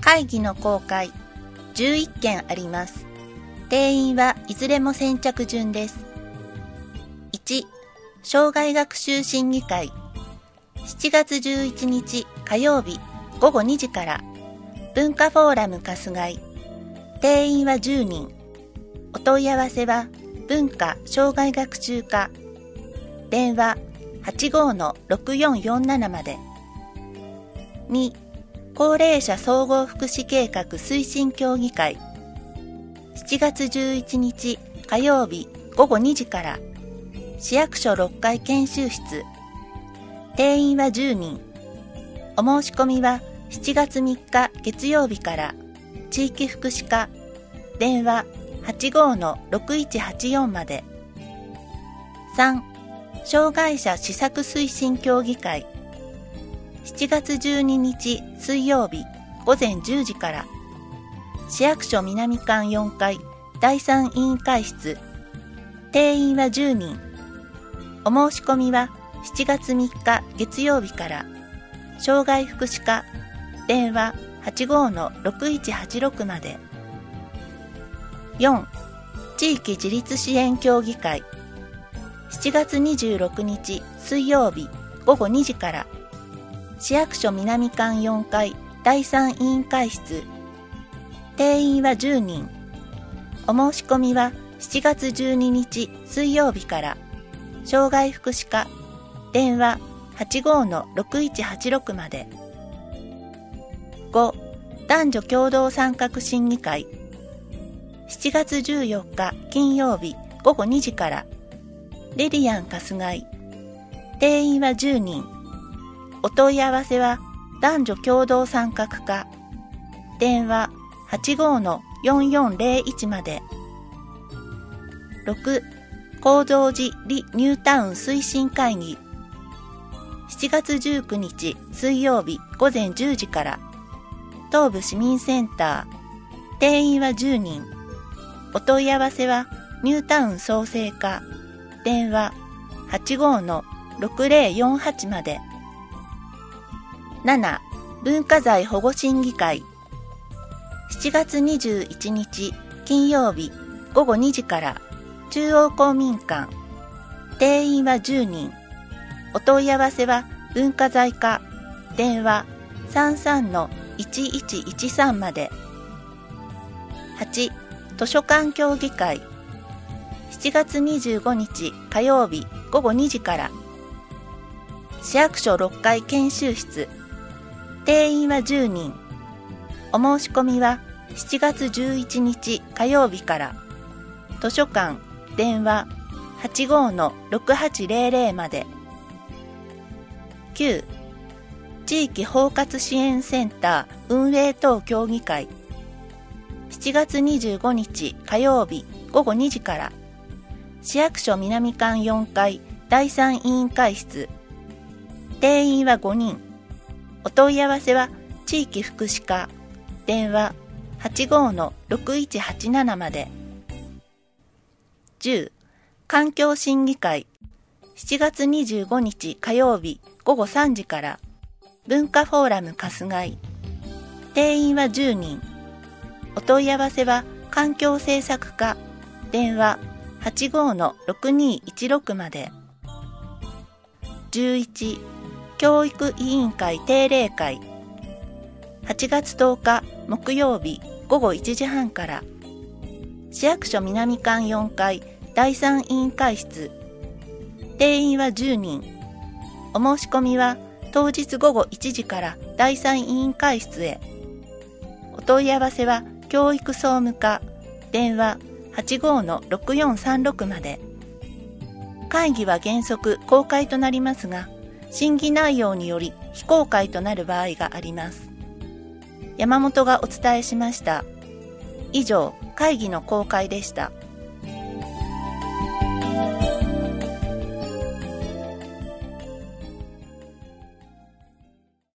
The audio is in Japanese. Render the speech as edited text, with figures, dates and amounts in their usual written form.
会議の公開11件あります。定員はいずれも先着順です。1、生涯学習審議会7月11日火曜日午後2時から文化フォーラム春日井定員は10人。お問い合わせは文化生涯学習課電話 85-6447 まで。2、高齢者総合福祉計画推進協議会7月11日火曜日午後2時から市役所6階研修室定員は10人。お申し込みは7月3日月曜日から地域福祉課電話 85-6184 まで。3、障害者施策推進協議会7月12日水曜日午前10時から市役所南館4階第3委員会室定員は10人。お申し込みは7月3日月曜日から障害福祉課電話 85-6186 まで。4、地域自立支援協議会7月26日水曜日午後2時から市役所南館4階第3委員会室定員は10人。お申し込みは7月12日水曜日から障害福祉課電話 85-6186 まで。5、男女共同参画審議会7月14日金曜日午後2時からレディアン春日井定員は10人。お問い合わせは男女共同参画課電話 85-4401 まで。6、高蔵寺リニュータウン推進会議7月19日水曜日午前10時から東部市民センター定員は10人。お問い合わせはニュータウン創生課電話 85-6048 まで。7、文化財保護審議会7月21日金曜日午後2時から中央公民館定員は10人。お問い合わせは文化財課電話 33-1113 まで。8、図書館協議会7月25日火曜日午後2時から市役所6階研修室定員は10人。お申し込みは7月11日火曜日から図書館電話 85-6800 まで。9、地域包括支援センター運営等協議会7月25日火曜日午後2時から市役所南館4階第3委員会室定員は5人。お問い合わせは地域福祉課電話 85-6187 まで。10、環境審議会7月25日火曜日午後3時から文化フォーラム春日井定員は10人。お問い合わせは環境政策課電話 85-6216 まで。11、教育委員会定例会8月10日木曜日午後1時半から市役所南館4階第3委員会室定員は10人。お申し込みは当日午後1時から第3委員会室へ。お問い合わせは教育総務課電話 85-6436 まで。会議は原則公開となりますが審議内容により非公開となる場合があります。山本がお伝えしました。以上、会議の公開でした。